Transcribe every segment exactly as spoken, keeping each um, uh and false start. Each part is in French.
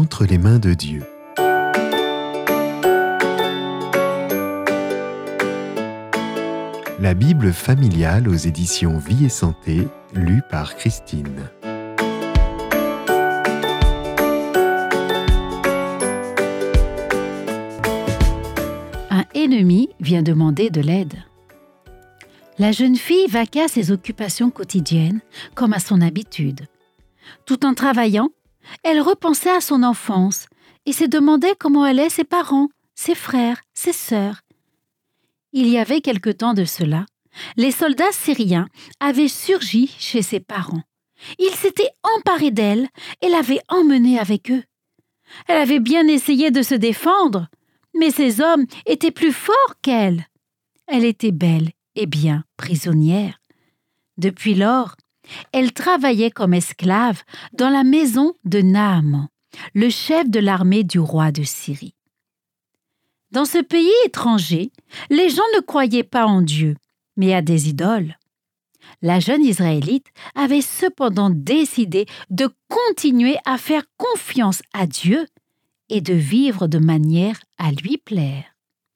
entre les mains de Dieu. La Bible familiale aux éditions Vie et Santé, lue par Christine. Un ennemi vient demander de l'aide. La jeune fille vaqua à ses occupations quotidiennes comme à son habitude. Tout en travaillant, elle repensait à son enfance et se demandait comment allaient ses parents, ses frères, ses sœurs. Il y avait quelque temps de cela, les soldats syriens avaient surgi chez ses parents. Ils s'étaient emparés d'elle et l'avaient emmenée avec eux. Elle avait bien essayé de se défendre, mais ces hommes étaient plus forts qu'elle. Elle était belle et bien prisonnière. Depuis lors, elle travaillait comme esclave dans la maison de Naaman, le chef de l'armée du roi de Syrie. Dans ce pays étranger, les gens ne croyaient pas en Dieu, mais à des idoles. La jeune Israélite avait cependant décidé de continuer à faire confiance à Dieu et de vivre de manière à lui plaire.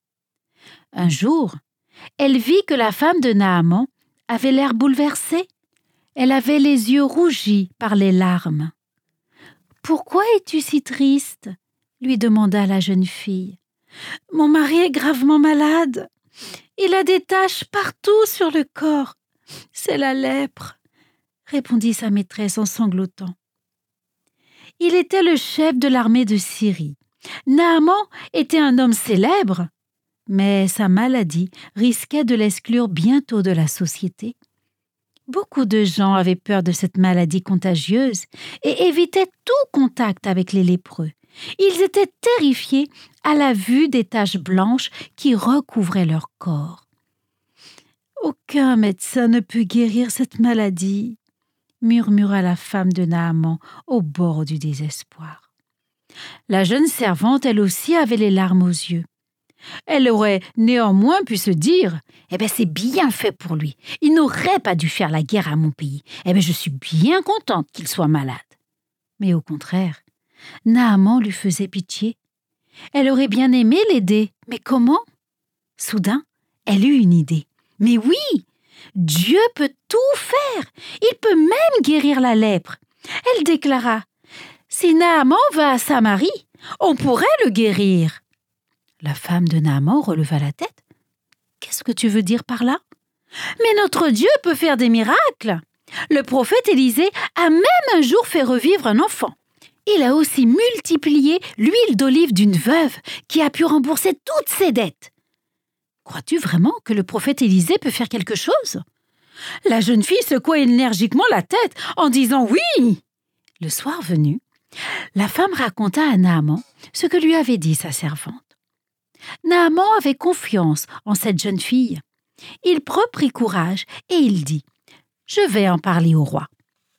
Un jour, elle vit que la femme de Naaman avait l'air bouleversée. Elle avait les yeux rougis par les larmes. « Pourquoi es-tu si triste ?» lui demanda la jeune fille. « Mon mari est gravement malade. Il a des taches partout sur le corps. C'est la lèpre, » répondit sa maîtresse en sanglotant. Il était le chef de l'armée de Syrie. Naaman était un homme célèbre, mais sa maladie risquait de l'exclure bientôt de la société. Beaucoup de gens avaient peur de cette maladie contagieuse et évitaient tout contact avec les lépreux. Ils étaient terrifiés à la vue des taches blanches qui recouvraient leur corps. « Aucun médecin ne peut guérir cette maladie », murmura la femme de Naaman au bord du désespoir. La jeune servante, elle aussi, avait les larmes aux yeux. Elle aurait néanmoins pu se dire « Eh bien, c'est bien fait pour lui. Il n'aurait pas dû faire la guerre à mon pays. Eh bien, je suis bien contente qu'il soit malade. » Mais au contraire, Naaman lui faisait pitié. Elle aurait bien aimé l'aider, mais comment? Soudain, elle eut une idée. « Mais oui, Dieu peut tout faire. Il peut même guérir la lèpre. » Elle déclara « Si Naaman va à Samarie, on pourrait le guérir. » La femme de Naaman releva la tête. « Qu'est-ce que tu veux dire par là? Mais notre Dieu peut faire des miracles. Le prophète Élisée a même un jour fait revivre un enfant. Il a aussi multiplié l'huile d'olive d'une veuve qui a pu rembourser toutes ses dettes. Crois-tu vraiment que le prophète Élisée peut faire quelque chose? » La jeune fille secoua énergiquement la tête en disant « oui ». Le soir venu, la femme raconta à Naaman ce que lui avait dit sa servante. Naaman avait confiance en cette jeune fille. Il reprit courage et il dit « Je vais en parler au roi. »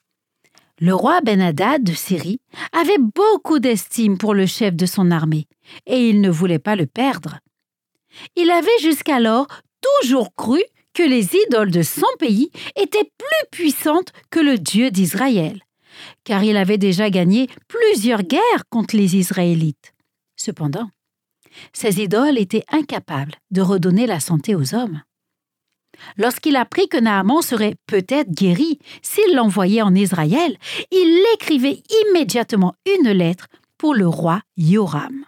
Le roi Ben-Hadad de Syrie avait beaucoup d'estime pour le chef de son armée et il ne voulait pas le perdre. Il avait jusqu'alors toujours cru que les idoles de son pays étaient plus puissantes que le Dieu d'Israël, car il avait déjà gagné plusieurs guerres contre les Israélites. Cependant, ces idoles étaient incapables de redonner la santé aux hommes. Lorsqu'il apprit que Naaman serait peut-être guéri s'il l'envoyait en Israël, il écrivait immédiatement une lettre pour le roi Yoram.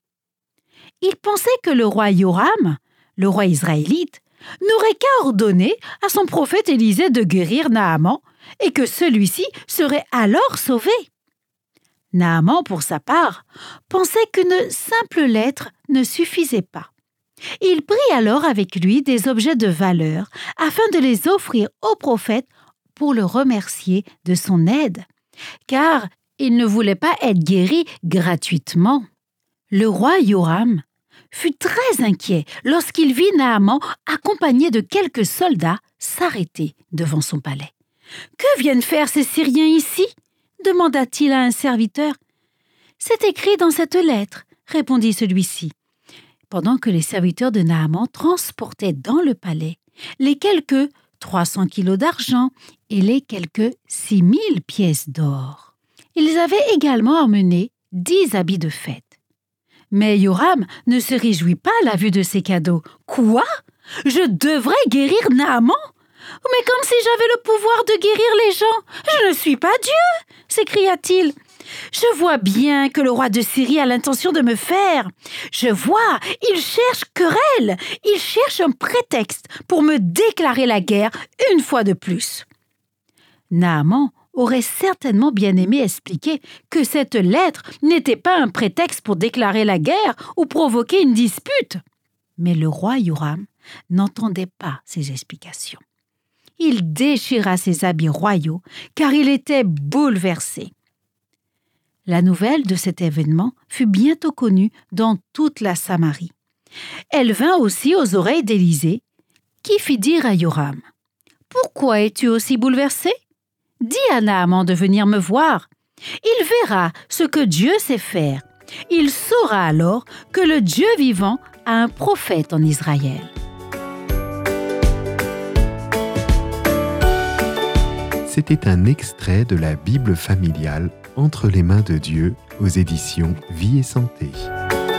Il pensait que le roi Yoram, le roi israélite, n'aurait qu'à ordonner à son prophète Élisée de guérir Naaman et que celui-ci serait alors sauvé. Naaman, pour sa part, pensait qu'une simple lettre ne suffisait pas. Il prit alors avec lui des objets de valeur afin de les offrir au prophète pour le remercier de son aide, car il ne voulait pas être guéri gratuitement. Le roi Yoram fut très inquiet lorsqu'il vit Naaman accompagné de quelques soldats s'arrêter devant son palais. « Que viennent faire ces Syriens ici ?» demanda-t-il à un serviteur. « C'est écrit dans cette lettre », répondit celui-ci. Pendant que les serviteurs de Naaman transportaient dans le palais les quelques trois cents kilos d'argent et les quelques six mille pièces d'or. Ils avaient également emmené dix habits de fête. Mais Yoram ne se réjouit pas à la vue de ces cadeaux. « Quoi ? Je devrais guérir Naaman ? Mais comme si j'avais le pouvoir de guérir les gens. Je ne suis pas Dieu !» s'écria-t-il. « Je vois bien que le roi de Syrie a l'intention de me faire. Je vois, il cherche querelle. Il cherche un prétexte pour me déclarer la guerre une fois de plus. » Naaman aurait certainement bien aimé expliquer que cette lettre n'était pas un prétexte pour déclarer la guerre ou provoquer une dispute. Mais le roi Yoram n'entendait pas ces explications. Il déchira ses habits royaux car il était bouleversé. La nouvelle de cet événement fut bientôt connue dans toute la Samarie. Elle vint aussi aux oreilles d'Élisée, qui fit dire à Yoram : « Pourquoi es-tu aussi bouleversé ? Dis à Naaman de venir me voir. Il verra ce que Dieu sait faire. Il saura alors que le Dieu vivant a un prophète en Israël. » C'était un extrait de la Bible familiale Entre les mains de Dieu aux éditions Vie et Santé.